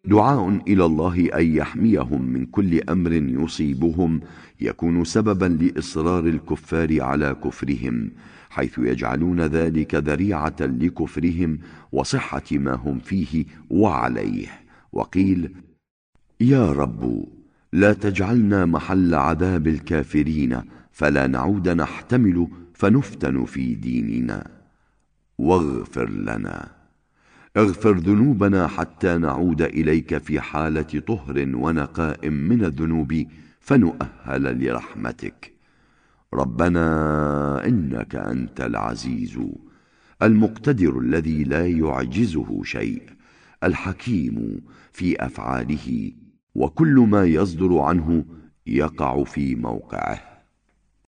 دعاء إلى الله أن يحميهم من كل أمر يصيبهم يكون سببا لإصرار الكفار على كفرهم، حيث يجعلون ذلك ذريعة لكفرهم وصحة ما هم فيه وعليه. وقيل: يا رب لا تجعلنا محل عذاب الكافرين فلا نعود نحتمل فنفتن في ديننا، واغفر لنا، اغفر ذنوبنا حتى نعود إليك في حالة طهر ونقاء من الذنوب فنؤهل لرحمتك. ربنا إنك أنت العزيز المقتدر الذي لا يعجزه شيء، الحكيم في أفعاله، وكل ما يصدر عنه يقع في موقعه.